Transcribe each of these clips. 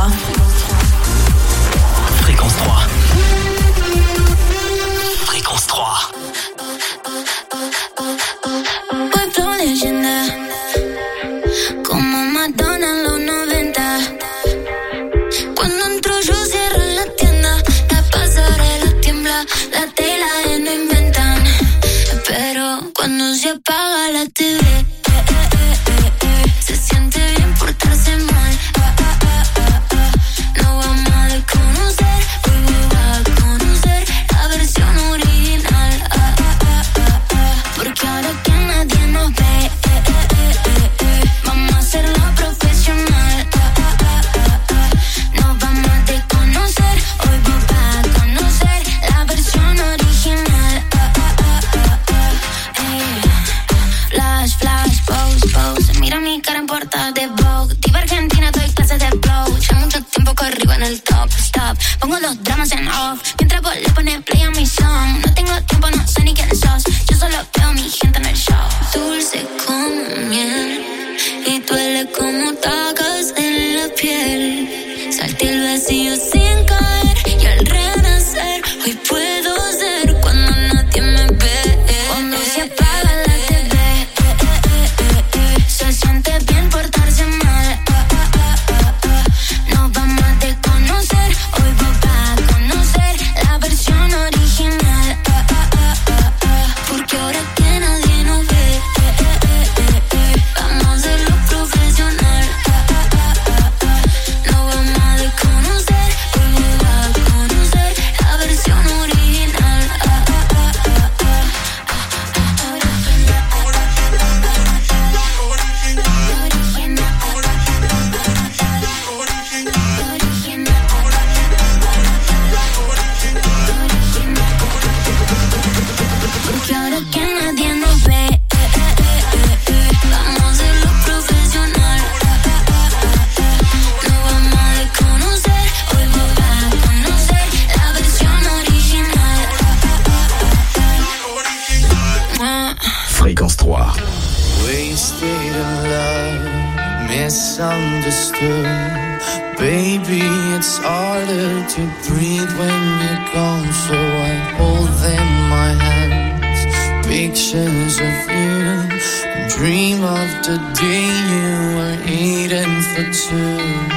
3. Fréquence 3. Fréquence 3. Pueblo leyenda, como Madonna en los 90. Cuando entro yo cierro la tienda, la pasarela tiembla, la tela no inventan. Pero cuando se apaga la TV, se siente bien portarse mal. No vamos a desconocer, hoy va a conocer la versión original. Porque ahora que nadie nos ve, vamos a hacerlo profesional. Nos vamos a desconocer, hoy va a conocer la versión original. Flash, flash, pose, pose. Mira mi cara en portada de Vogue. Diva Argentina, doy clases de flow. Ya mucho tiempo corrido en el top, stop. Pongo los dramas en off, mientras vos le pones play a mi song. No tengo tiempo, no sé ni quién sos. Yo solo veo a mi gente en el show. Dulce como miel y duele como tacas en la piel. Salté el vacío sin caer y al renacer hoy puedo ser cuando nadie me ve. Cuando se apaga la TV, se siente bien portarse mal. Nos vamos a desconocer, hoy va a conocer la versión original. Porque ahora que nadie nos ve, vamos a hacerlo profesional. Nos vamos a desconocer, hoy va a conocer la versión original. Porque ahora que nadie nos ve, vamos a hacerlo profesional. No vamos a desconocer, hoy va a conocer la versión original. Fréquence 3. Wasted in love, misunderstood. Baby, it's harder to breathe when you're gone. So I hold in my hands pictures of you, and dream of the day you were eating for two.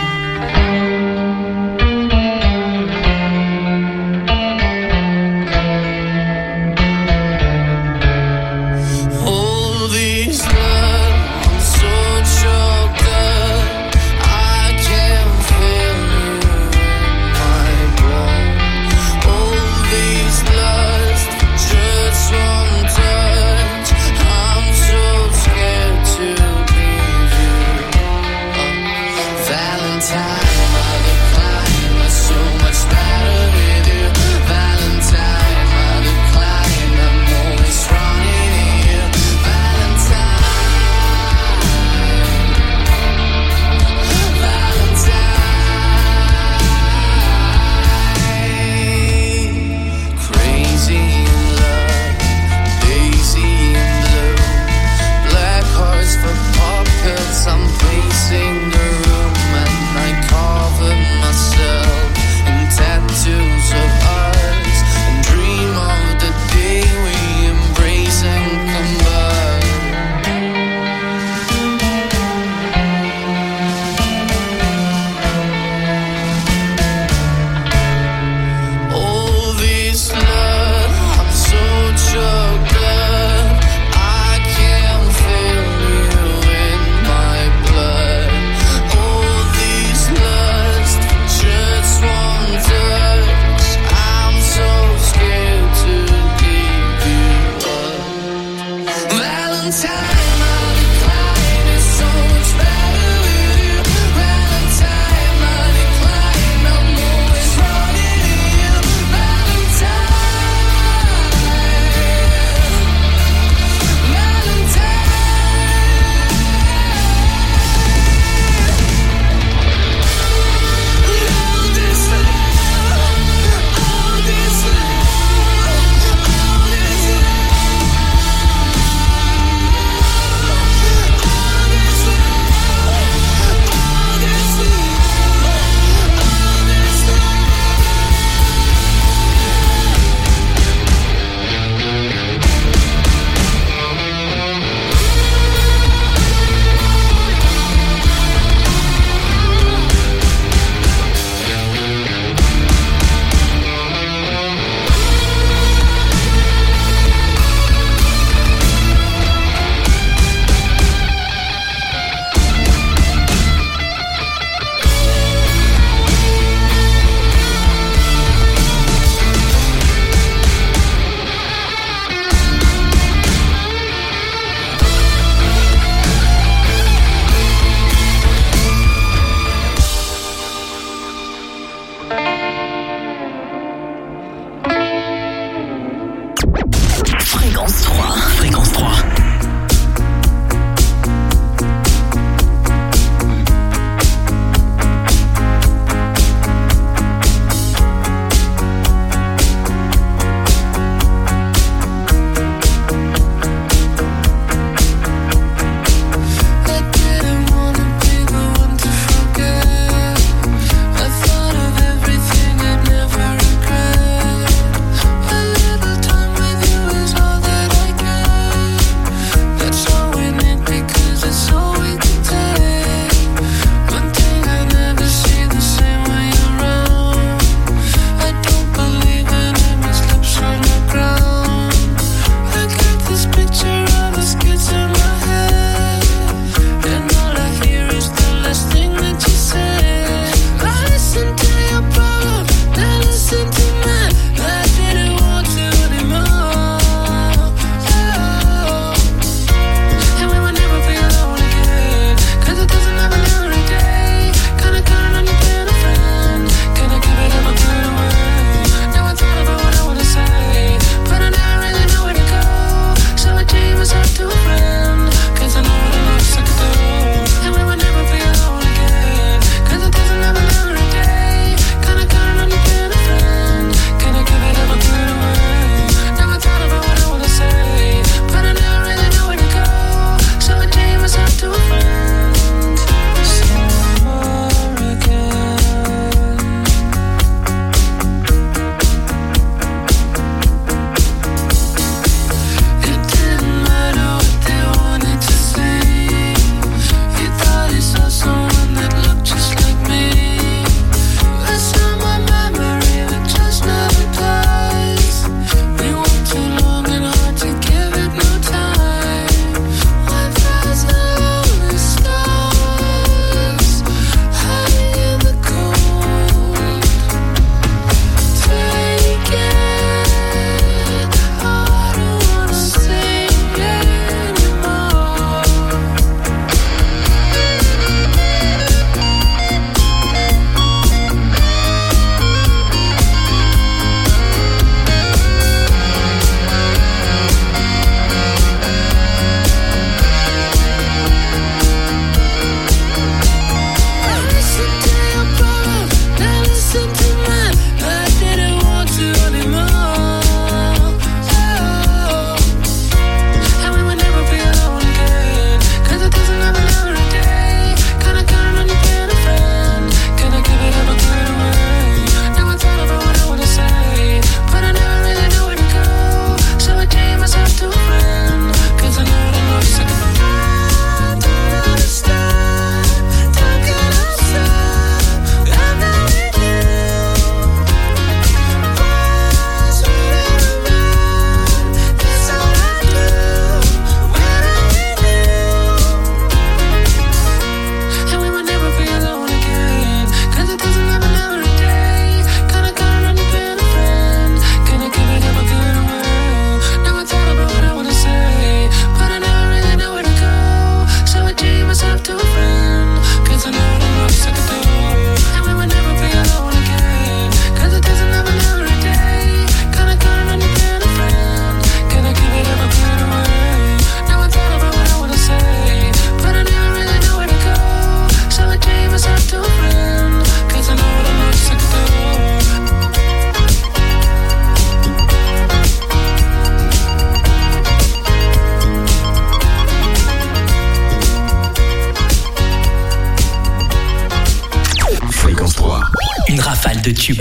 de tubes.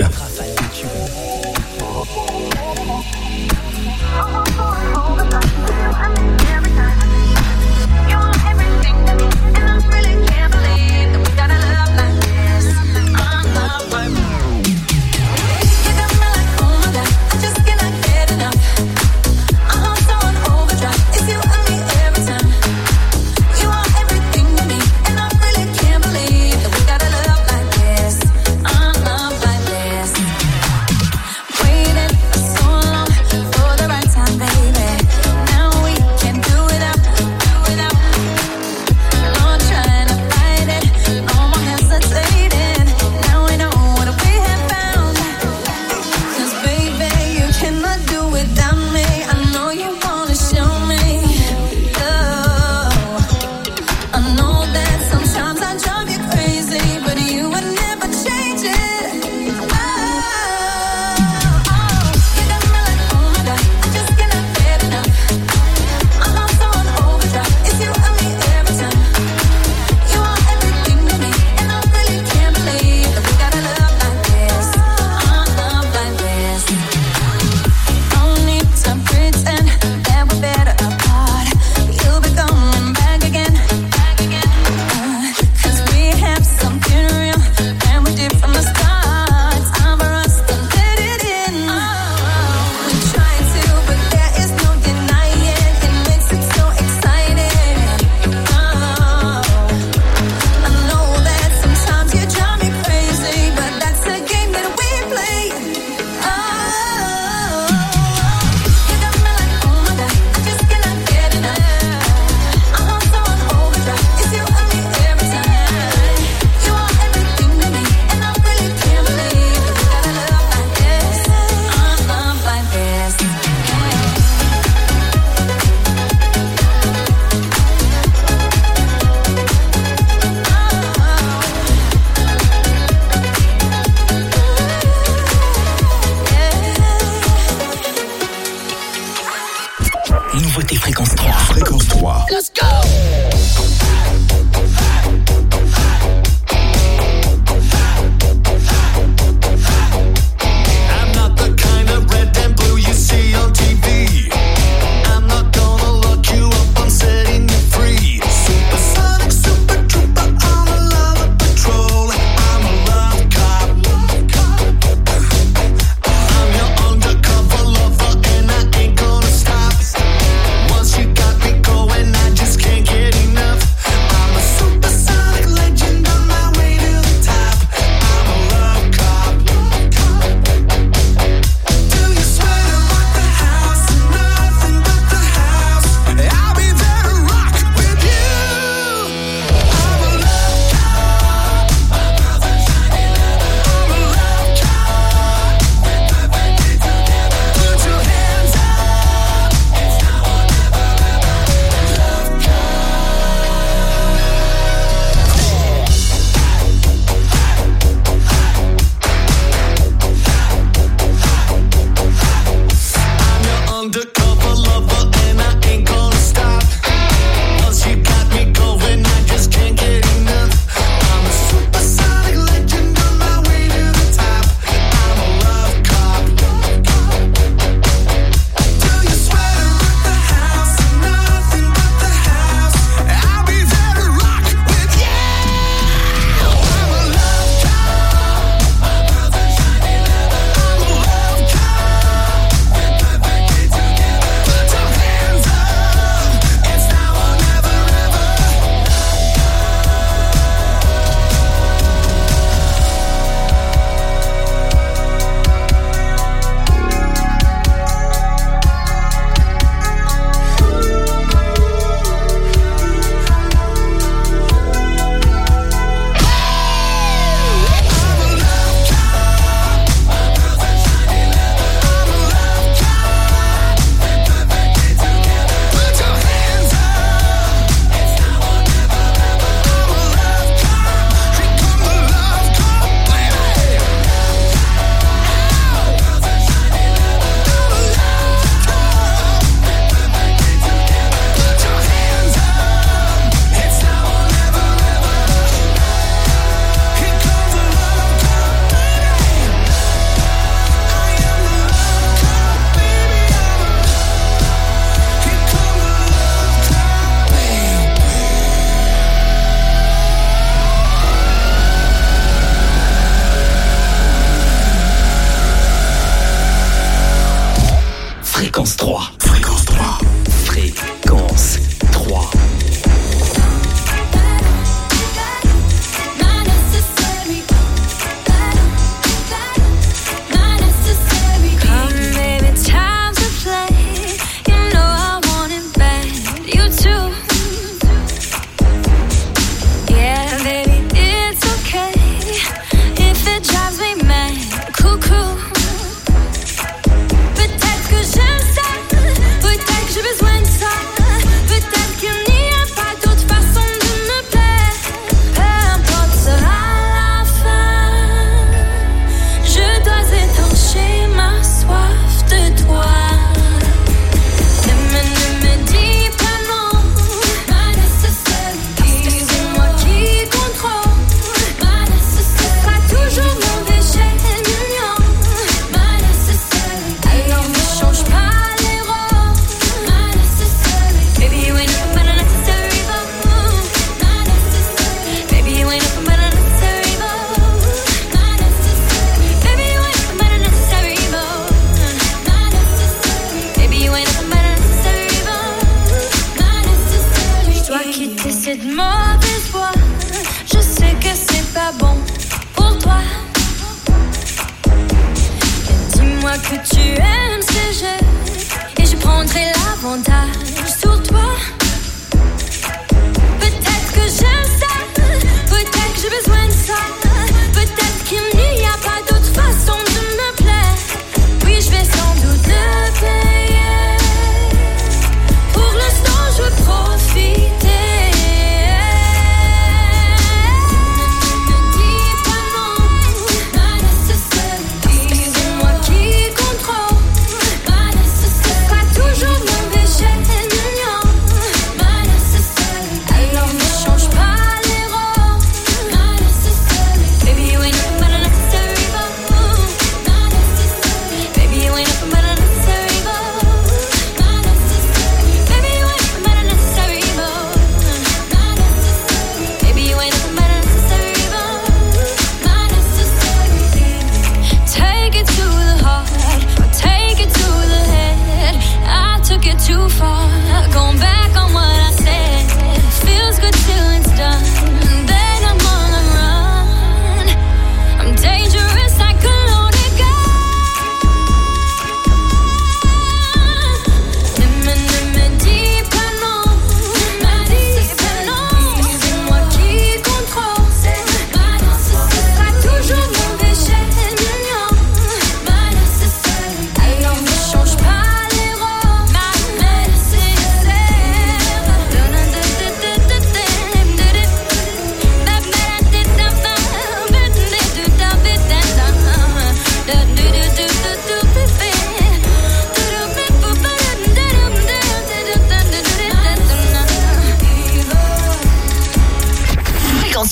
Once you got me going, I just can't get enough.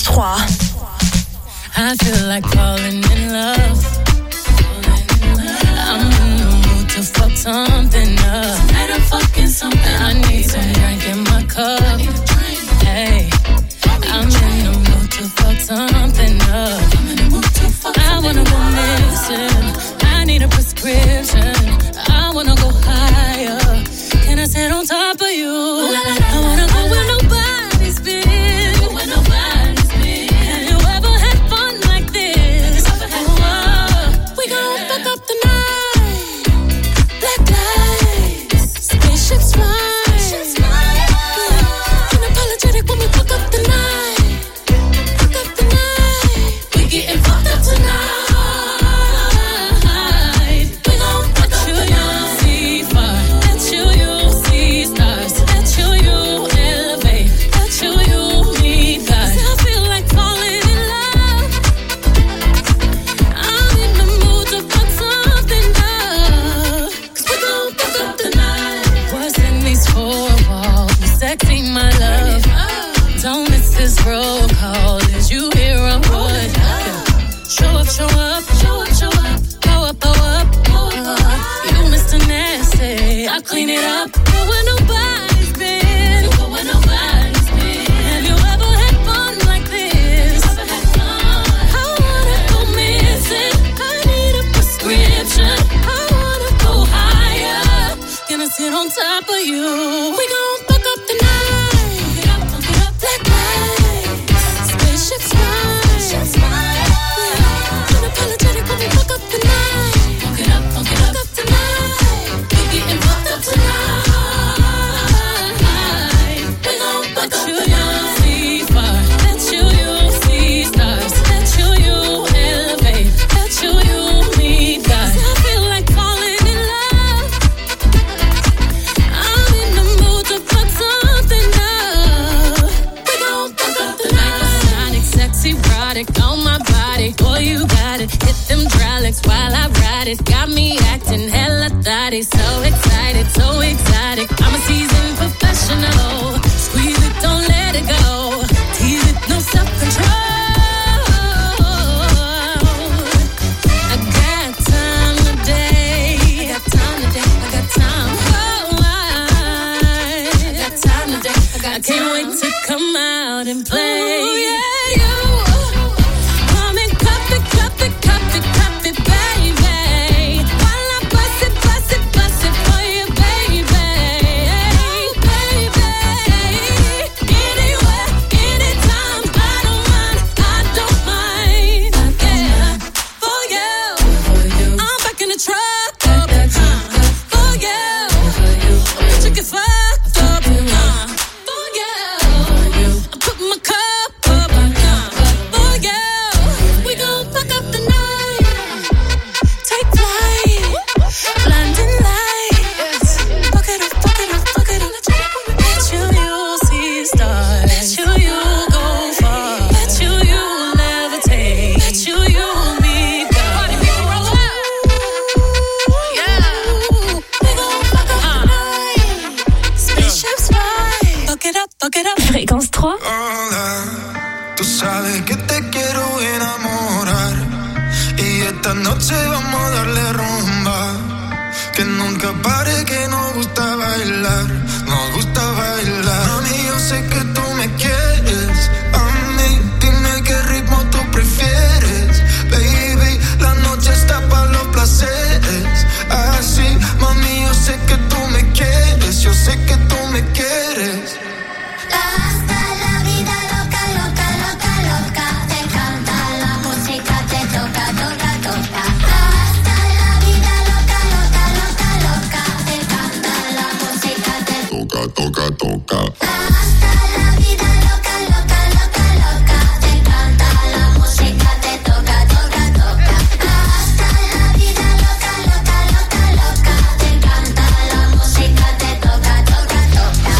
I feel like falling in love. I'm in the mood to fuck something up. Tonight I'm fucking something. I need some drink in my cup. Hey, I'm in the mood to fuck something up. I wanna go missing. I need a prescription. I wanna go higher. Can I sit on top of you? I wanna go where nobody's been. Have you ever had fun like this? We gon' fuck up the night. Black lights, spaceships fly. Unapologetic when we fuck up the night. Fuck up the night. We getting fucked up tonight. Roll call, is you here or what? Show up, show up, show up, show up. Go up, go up, go up. You Mr. Nasty, I'll clean it up. Go where nobody's been. Go where nobody's been. Have you ever had fun like this? I wanna go missing. I need a prescription. I wanna go higher. Gonna sit on top of you. We gon' fuck up the night. Unapologetic when we fuck up the night. Fuck it up tonight. We getting fucked up tonight. We gon' fuck up the night. See far, let you see stars. Let you elevate. Let you meet God. I feel like falling in love. I'm in the mood to fuck something up. We gon' fuck up the night. Sonic, sexy, erotic on my body. Boy, you got it. Hit them hydraulics while I ride it. Got me acting hella thotty. So excited, so exotic. I'm a seasoned professional. Squeeze it, don't let it go. Tease it, no self-control. I got time today. I got time today. I got time. Oh, I got time today. I can't wait to come out and play. Ooh, yeah. Fréquence 3. Hola, tú sabes que te quiero enamorar y esta noche vamos a darle rumba. Que nunca pare, que nos gusta bailar, nos gusta bailar. Mami, yo sé que tú me quieres, a mí dime qué ritmo tú prefieres. Baby, la noche está para los placeres. Así, mami, yo sé que tú me quieres, yo sé que tú me quieres. Hasta la vida loca, loca, loca, loca. Te encanta la música, te toca, toca, toca. Hasta la vida loca, loca, loca, loca. Te encanta la música, te toca, toca, toca. Hasta la vida loca, loca, loca, loca. Te encanta la música, te toca, toca, toca. Hasta la vida loca, loca, loca, loca. Te encanta la música, te toca, toca, toca.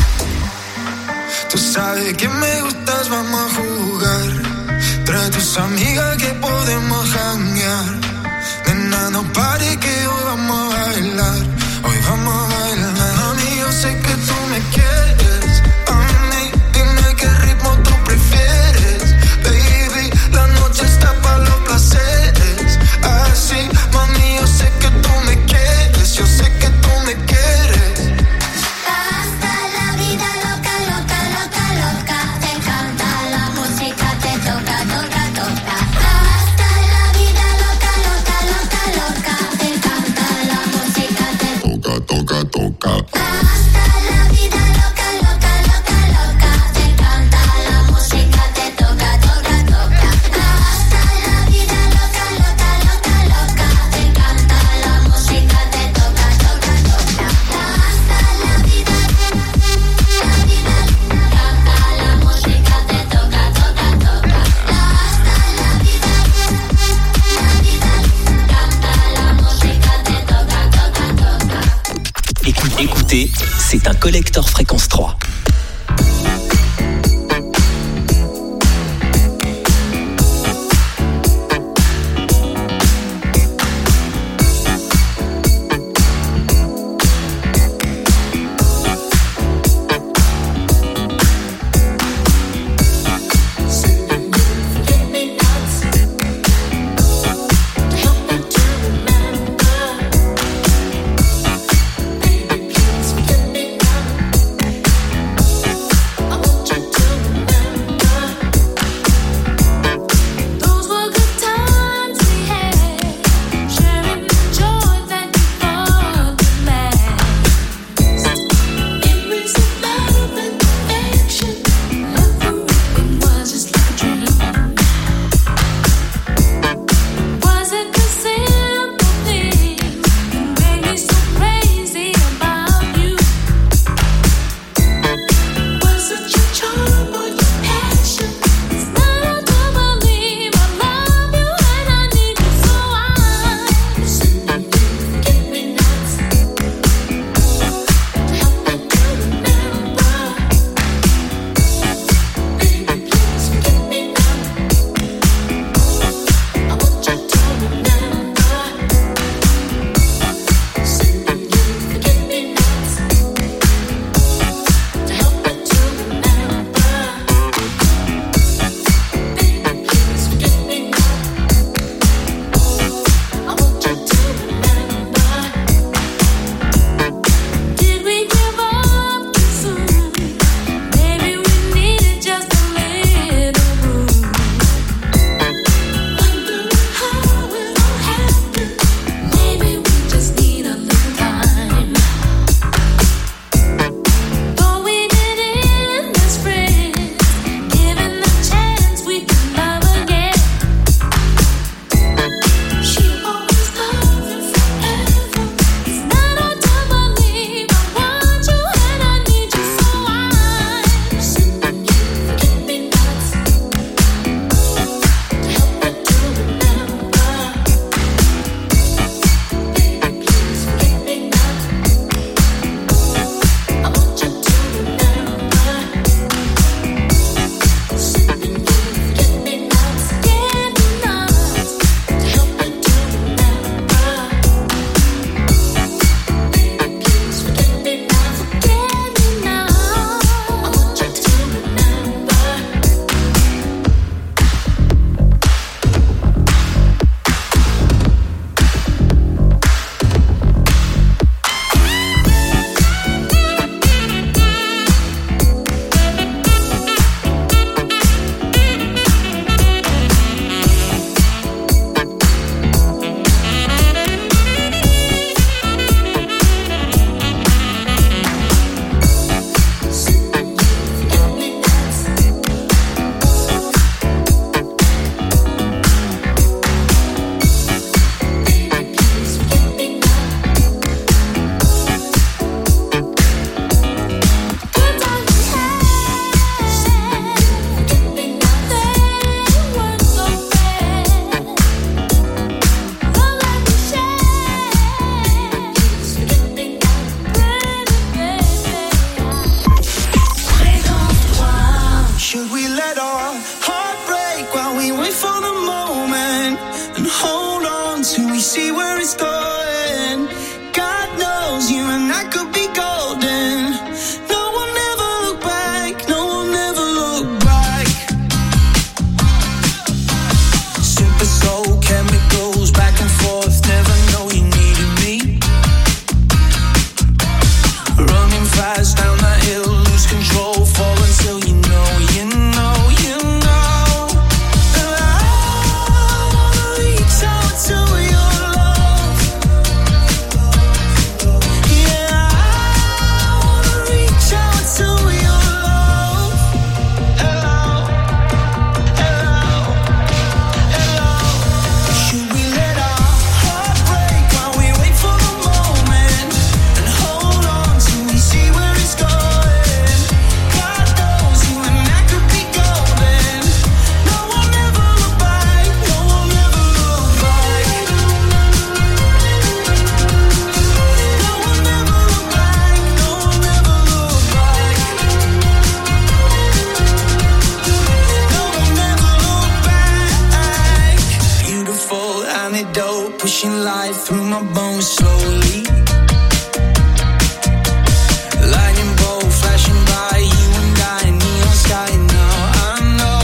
Tú sabes que me gustas, vamos a jugar. Trae tus amigas que podemos janguear. Nena, no pare que hoy vamos a bailar. Hoy vamos a bailar. Mami, yo sé que tú me quieres. A mí, dime qué ritmo tú prefieres. Baby, Collector Fréquence 3. To your love pushing life through my bones slowly. Lightning bolt flashing by, you and I, neon sky now. I know,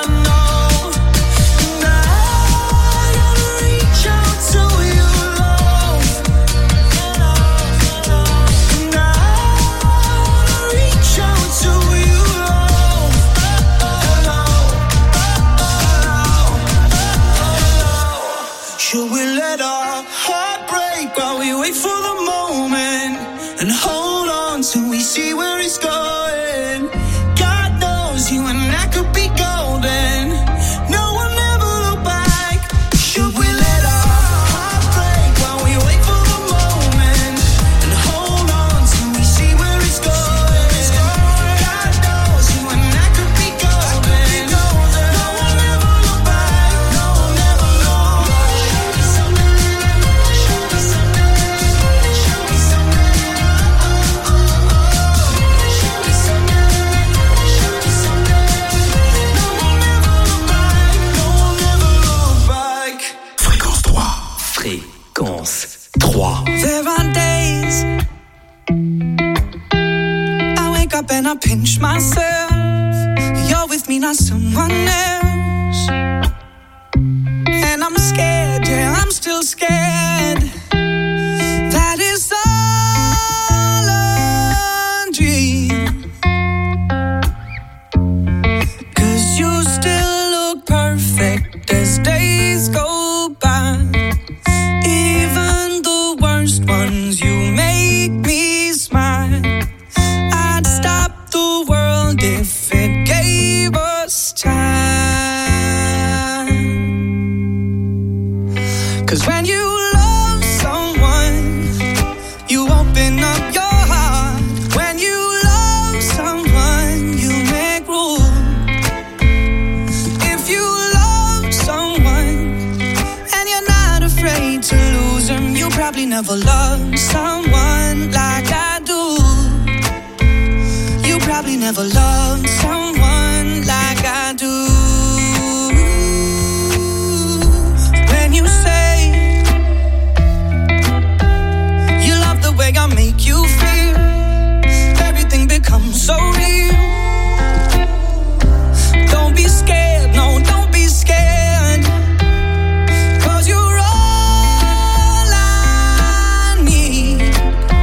and I gotta reach out to you, love. And I wanna reach out to you, love. Should we let our heart break while we wait for the moment and hold on till we see where it's going? God knows you and I could be golden. No one ever look back. Should we let our heart break while we wait for the moment and hold on till we see where it's going? God knows you and I could be golden. No one ever look back. No one ever look back. Show me something. Show me something. Show me something. Show me something. No one ever look back. No one ever look back. Fréquence 3. Fréquence 3. There are days I wake up and I pinch myself. You're with me, not someone else. And I'm scared, yeah, I'm still scared. That is all a dream. 'Cause you still look perfect as days go by. Even the worst ones, you make me smile. I'd stop the world if it gave us time. 'Cause when you love someone, you open up your heart. When you love someone, you make room. If you love someone and you're not afraid to lose them, you probably never loved someone like I do. You probably never loved someone like I do. When you say you love the way I make you feel, everything becomes so real. Don't be scared, no, don't be scared. 'Cause you're all I need.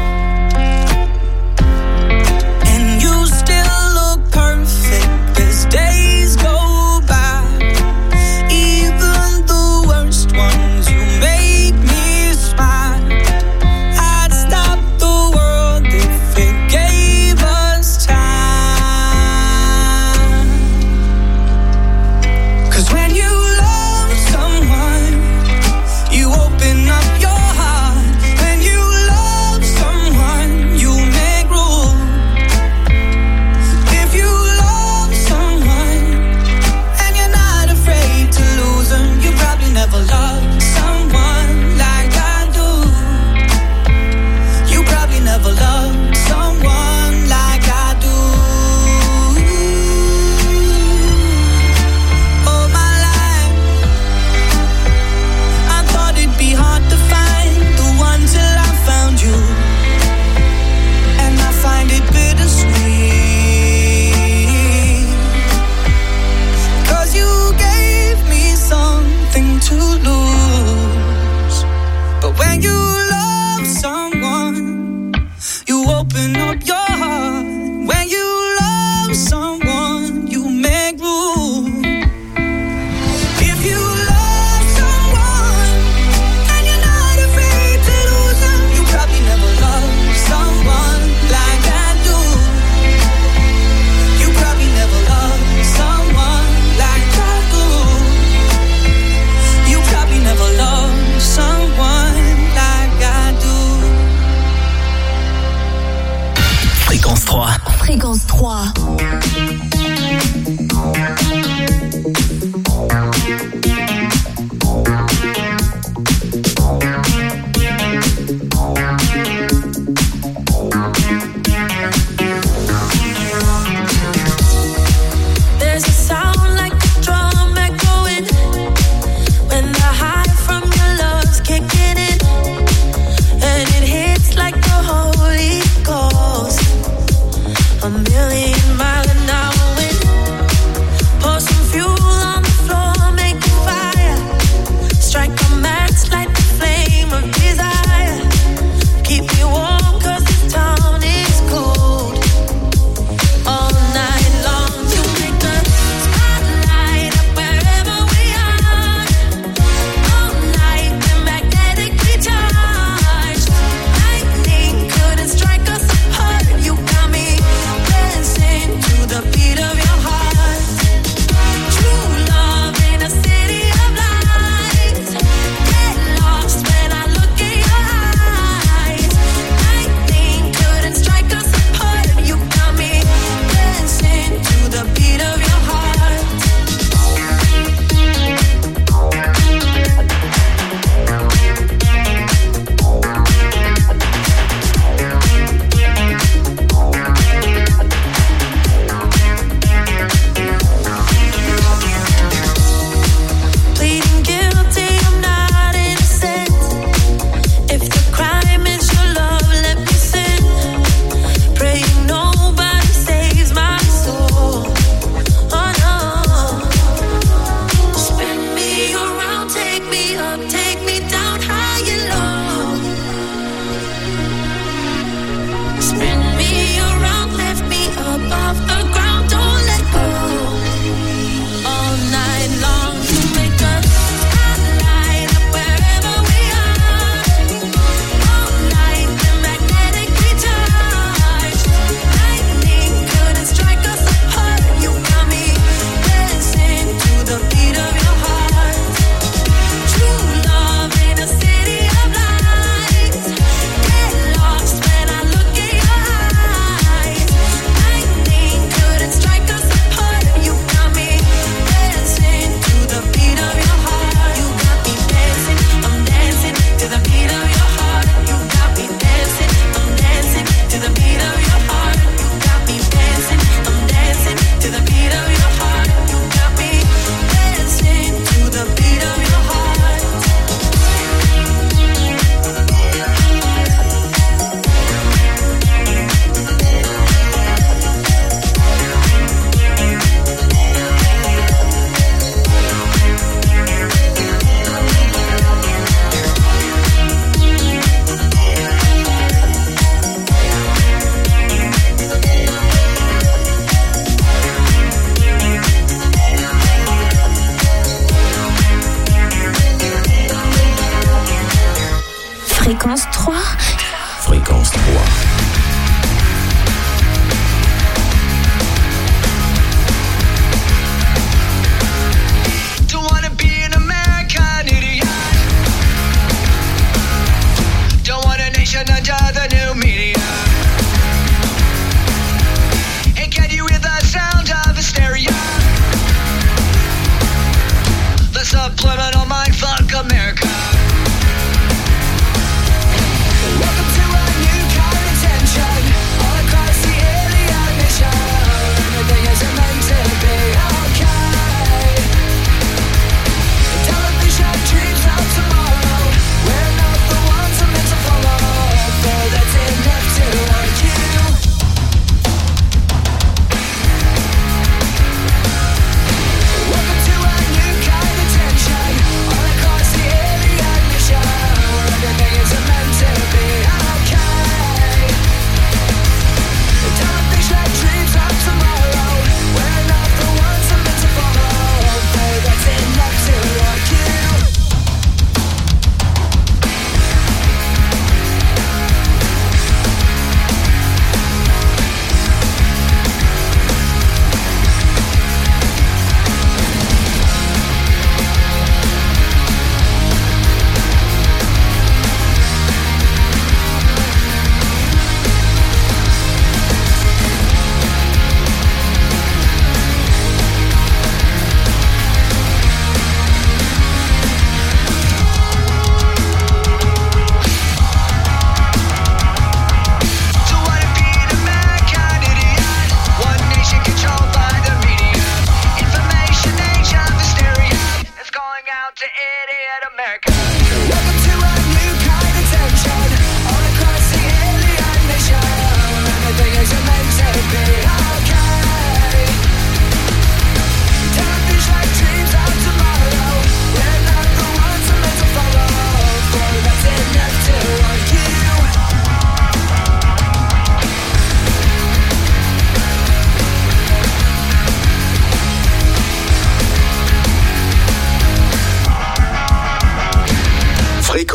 And you still look perfect as days go by. Even the worst ones, you make me smile. I'd stop the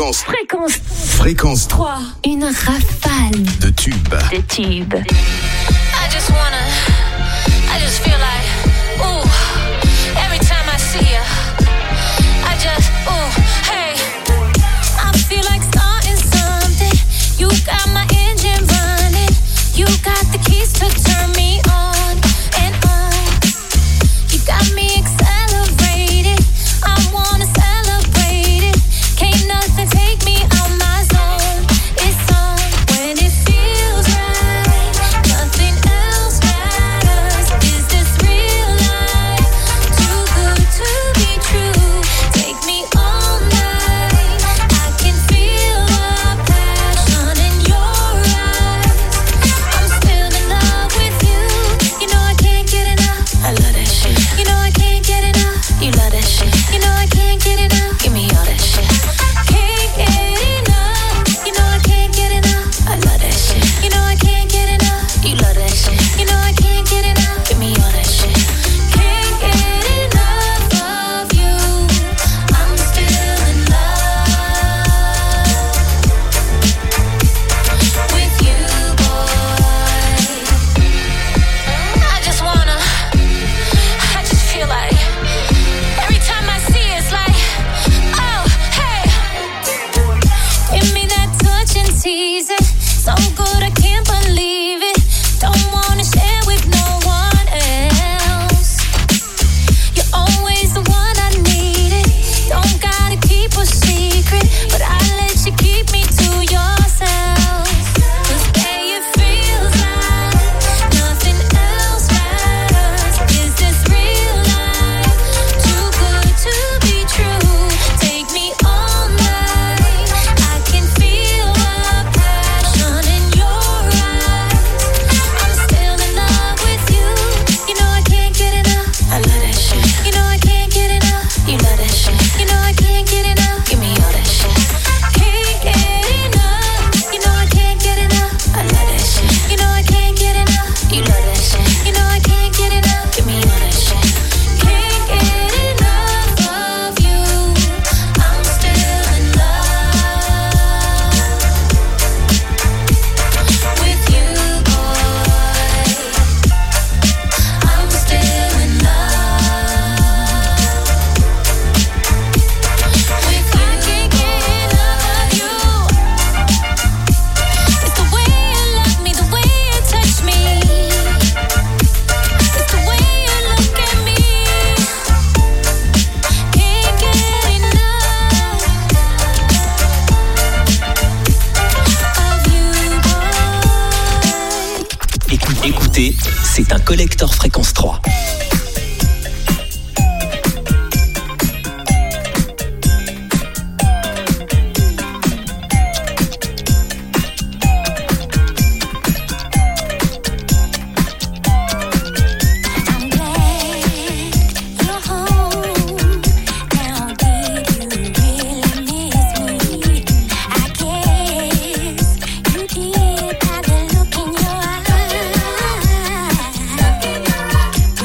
Fréquence 3. Une rafale de tubes. de tubes. I just feel like, ooh, every time I see you, I just, ooh, hey, I feel like starting something. You got my engine running. You got the keys to turn me on and on. You got me accelerated. I wanna celebrate it. Can't nothing take me out my zone. It's on when it feels right. Nothing else matters. Is this real life? Too good to be true. Take me all night. I can feel the passion in your eyes. I'm still in love with you. You know I can't get enough. I love that shit. You know I can't get enough. You love that shit. You know I can't get enough. Give me all that shit. Can't get enough. You know I can't get enough. I love that shit. You know I can't get enough. You love that shit. You know I can't get enough. Give me all that shit. Can't get enough of you. I'm still in love with you, boy. I just feel like every time I see it, it's like, oh, hey. Give me that touch and tease it. So good I can't believe it. Don't wanna share with no one else. You're always the one I needed. Don't gotta keep a secret, but I let you keep me to yourself. 'Cause babe, it feels like nothing else matters. Is this real life? Too good to be true. Take me all night. I can feel the passion in your eyes. I'm still in love with you. You know I can't get enough. I love that shit. You know I can't get enough. You love that shit. You know I can't get enough. Give me all that shit. Can't get enough. You know I can't get enough. I love that shit. You know I can't get enough. You love that shit. You know I can't get enough. Give me all that shit. Can't get enough of you. I'm still in love with you, boy. I'm still in love with you. I can't get enough of you. It's the way you love me, the way you touch me. It's the way you look at me. Can't get enough of you, boy. Écoutez, c'est un collector Fréquence 3. I'm glad you're home. Now did you really miss me? I guess you did by the look in your eyes.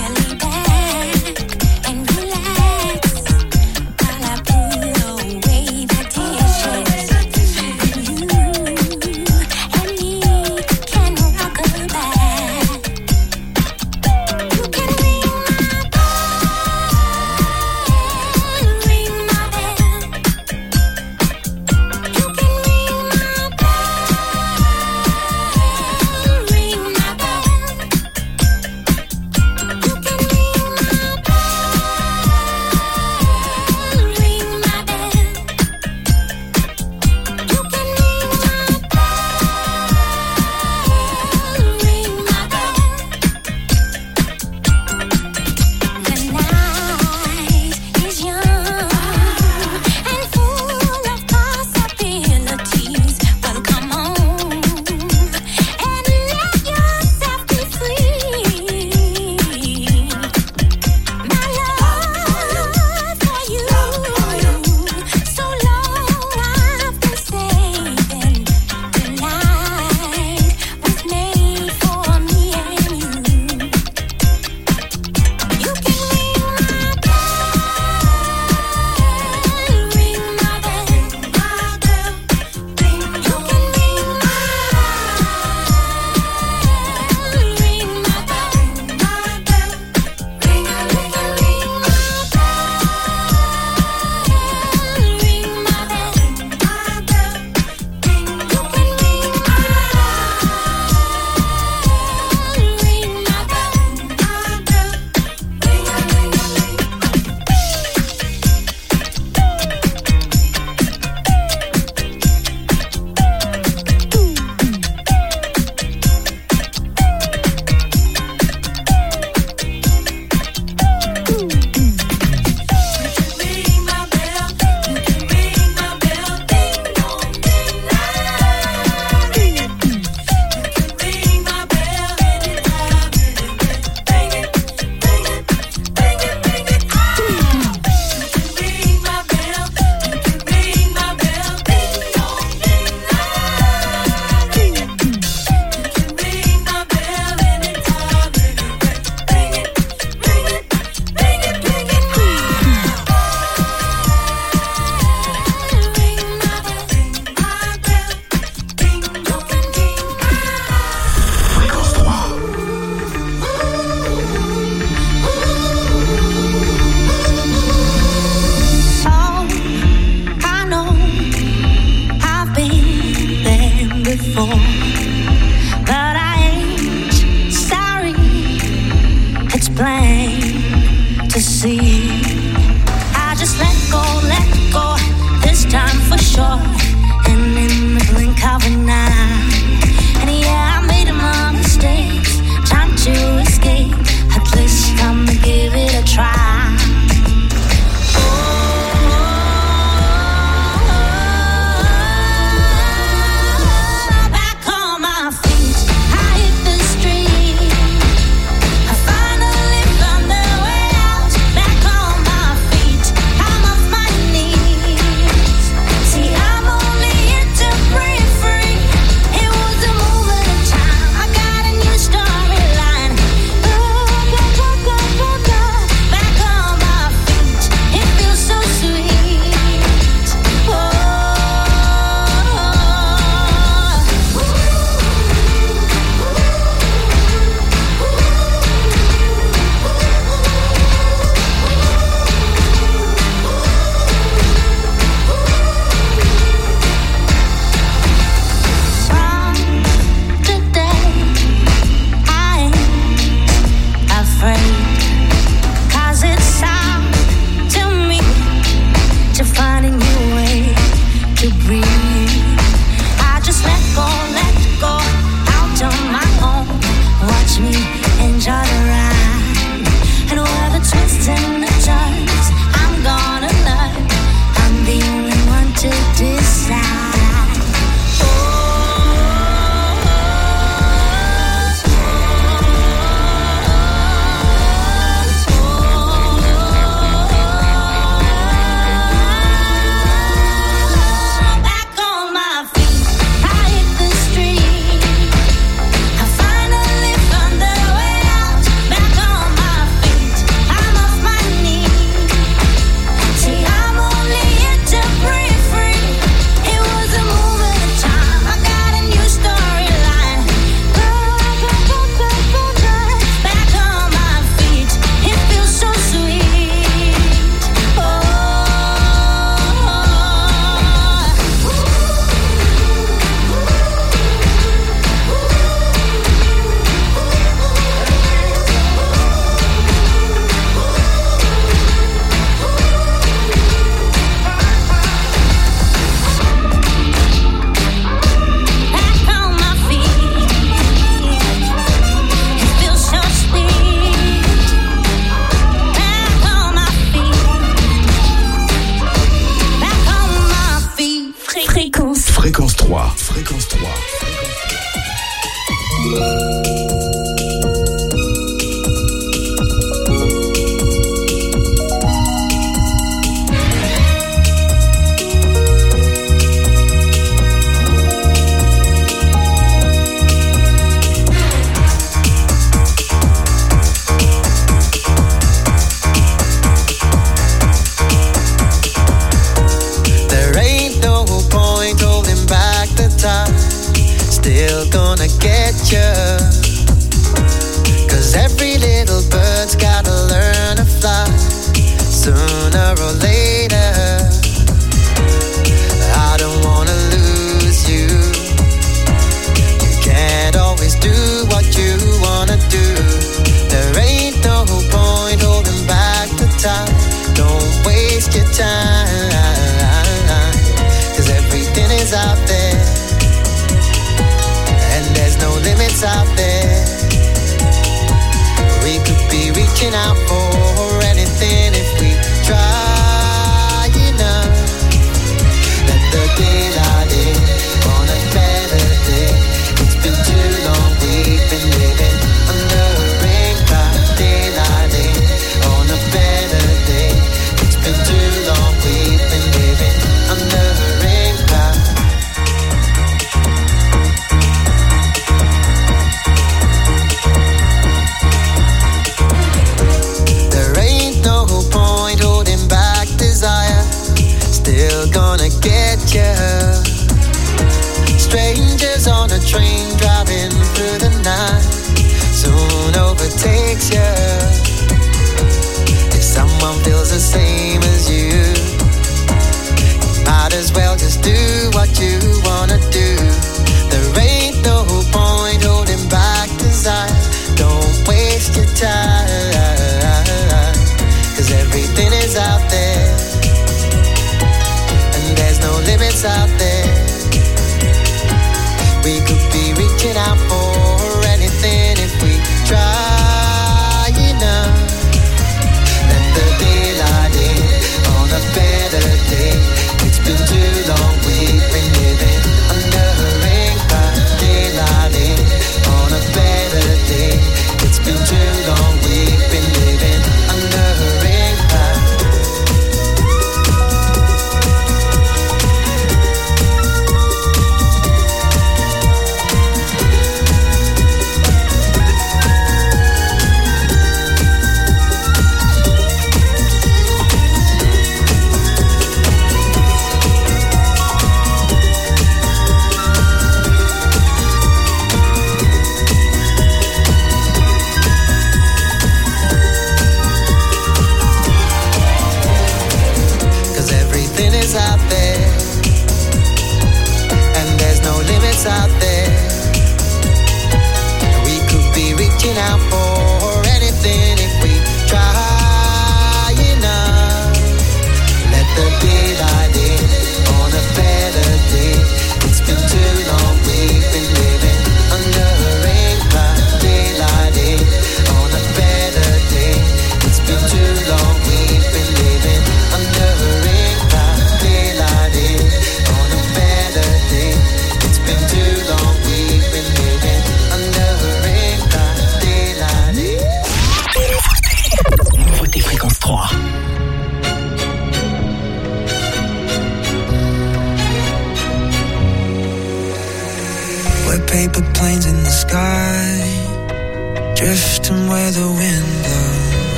to see. I just let go, this time for sure. And in the blink of an eye, and yeah, I made my mistakes. Time to escape. At least I'ma give it a try. Fréquence 3. Fréquence 3. There ain't no point holding back the time.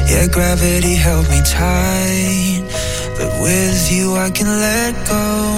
Yeah, gravity held me tight, but with you I can let go.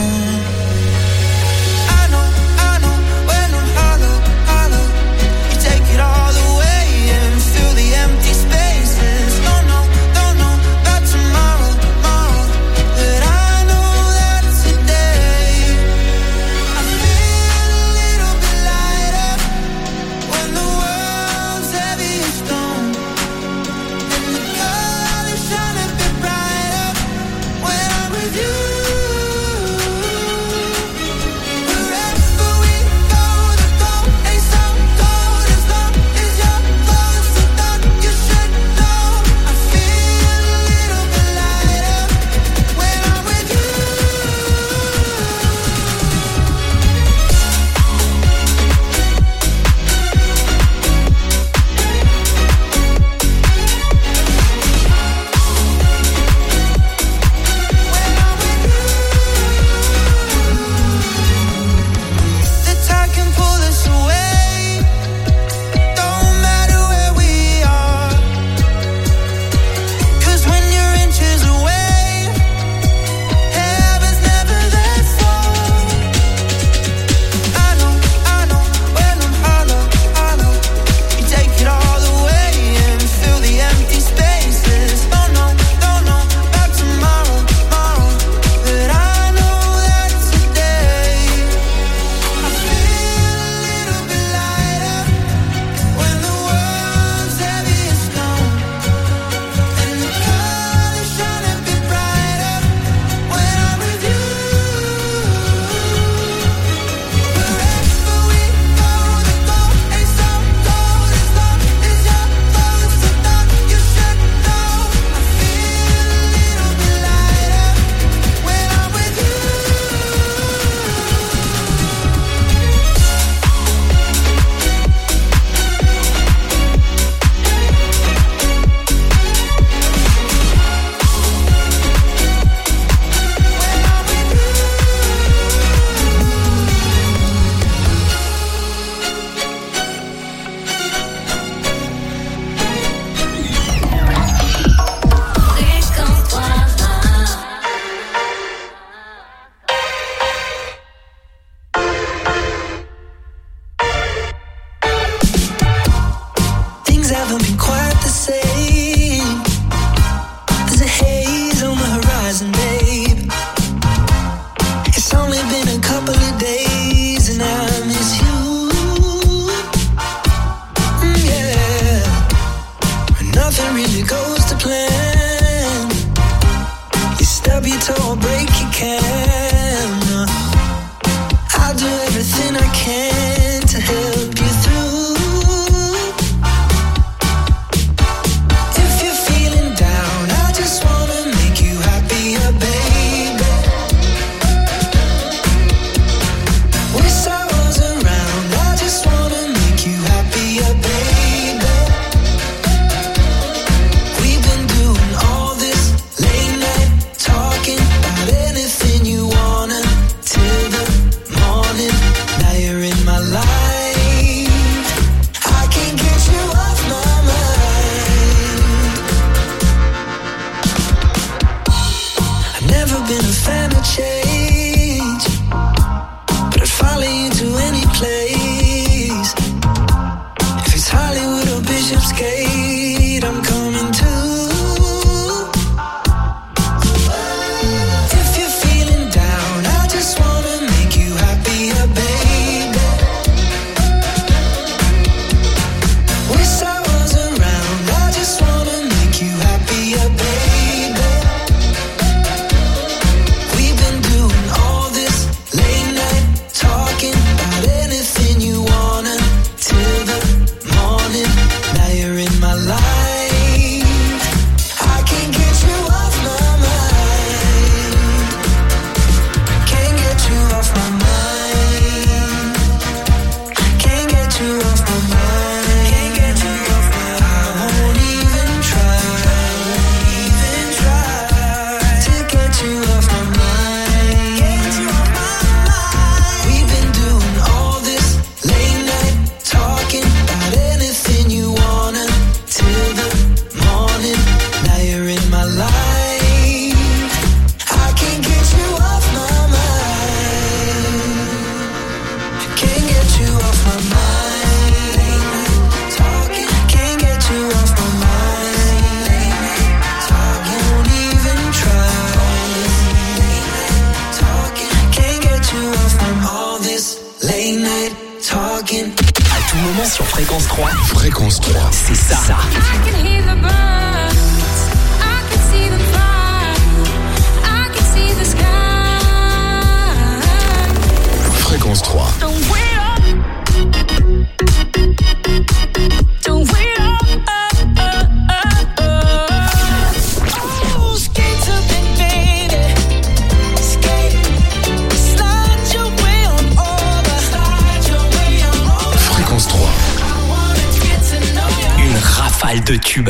Now you're in my Fréquence 3. Fréquence 3. C'est ça.